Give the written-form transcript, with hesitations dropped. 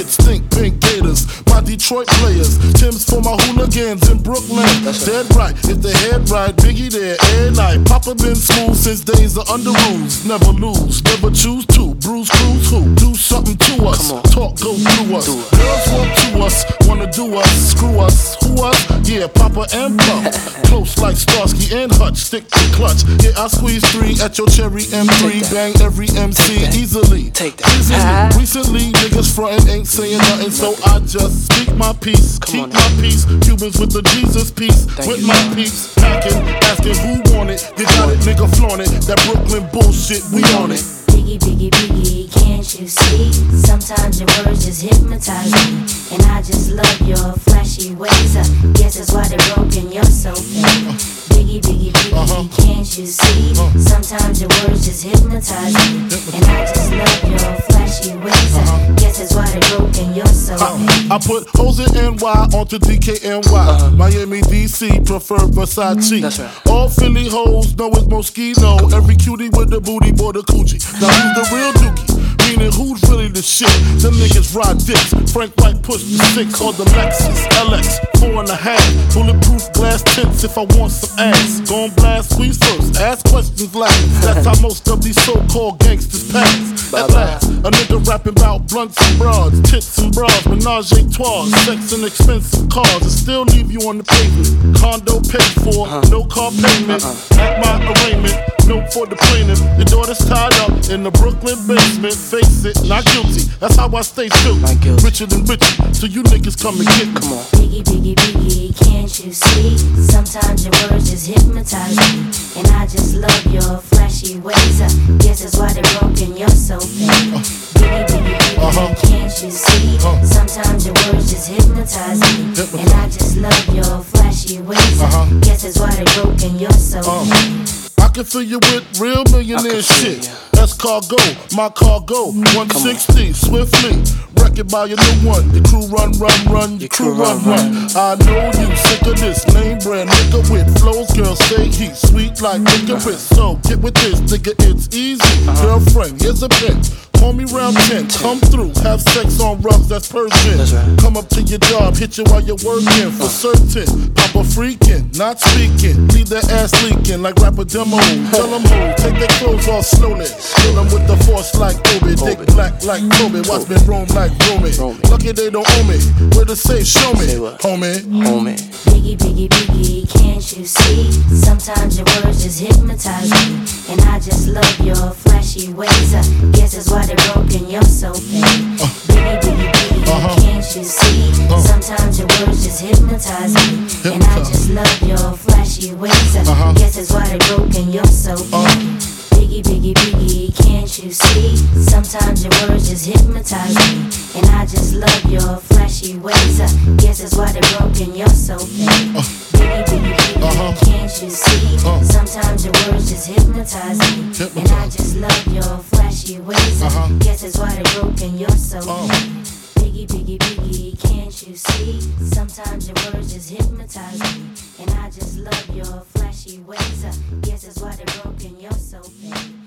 stink pink gators. My Detroit players, Tim's for my hooligans in Brooklyn. Dead right, if the head right, Biggie there every night. Papa been smooth since days of under rules. Never lose, never choose to. Bruise, cruise, who? Do something to us. Talk, go through us. Girls want to us, wanna do us. Screw us, who us? Yeah, Papa and Puff. Close like Starsky and Hutch, stick to clutch. Yeah, I squeeze 3 at your cherry M3. Bang every MC easily. Recently, niggas frontin' ain't saying nothing, so I just speak my peace. Keep my peace. Cubans with the Jesus peace. With my peace. Packing, asking who want it. You got it, nigga, flaunt it. That Brooklyn bullshit, we on it. Biggie, Biggie, Biggie, can't you see? Sometimes your words just hypnotize me, and I just love your flashy ways. Guess that's why they're broken, you're so fake. Biggie, Biggie, Biggie, can't you see? Sometimes your words just hypnotize me, and I just love your flashy ways. Guess that's why they're broken, you're so fake. I put hoes in NY onto DKNY. Miami, DC, prefer Versace. That's right. All Philly hoes know it's Moschino. Every cutie with the booty, boy, the coochie. Now who's the real dookie? Meaning who's really the shit? Them niggas ride dicks. Frank White push the 6 or the Lexus LX 4.5. Bulletproof glass tints if I want some ass. Gon' blast squeeze first, ask questions last. That's how most of these so-called gangsters pass. At last, a nigga rapping about blunts and broads, tits and bras, menage a trois, sex and expensive cars, and still leave you on the pavement. Condo paid for, no car payment. At my arraignment, note for the plaintiff. Your daughter's tied up in the Brooklyn basement. Face it, not guilty. That's how I stay still. Richer than richer, so you niggas come and get me. Biggie, Biggie, Biggie, can't you see? Sometimes your words just hypnotize me, and I just love your flashy ways. Guess that's why they're broken, you're so fake. Biggie, Biggie, Biggie, can't you see? Sometimes your words just hypnotize me, and I just love your flashy ways. Guess that's why they're broken, you're so fake. I can fill you with real millionaire shit. That's cargo, my cargo. 160, swiftly. Wreck it by your new one. Your crew run, your crew run. I know you sick of this name brand nigga with flows. Girl say he's sweet like licorice. So get with this, nigga, it's easy. Girlfriend, here's a pen. Call me round 10, come through, have sex on rugs, that's Persian. Come up to your job, hit you while you're working, for certain. Papa freaking, not speaking, leave that ass leaking like rapper demo. Tell them ho, take their clothes off slowly. Kill them with the force like Kobe, dick black like Kobe, watch me roam like Romy. Lucky they don't owe me, where to say, show me, homie. Biggie, Biggie, Biggie, can't you see? Sometimes your words just hypnotize me, and I just love your flashy ways. Guess that's why they're broken, you're so fake. Biggie, Biggie, Biggie, can't you see? Sometimes your words just hypnotize me, and I just love your flashy ways. Guess that's why they're broken, you're so fake. Biggie, Biggie, Biggie, can't you see? Sometimes your words just hypnotize me, and I just love your flashy ways. Guess that's why they're broken, you're so fake. Biggie, Biggie, Biggie, can't you see? Sometimes your words just hypnotize me, and I just love your flashy ways. Guess that's why they're broken, you're so fake. Biggie, Biggie, Biggie, can't you see? Sometimes your words just hypnotize me, and I just love your flashy ways. Guess that's why they're broken, you're so fake.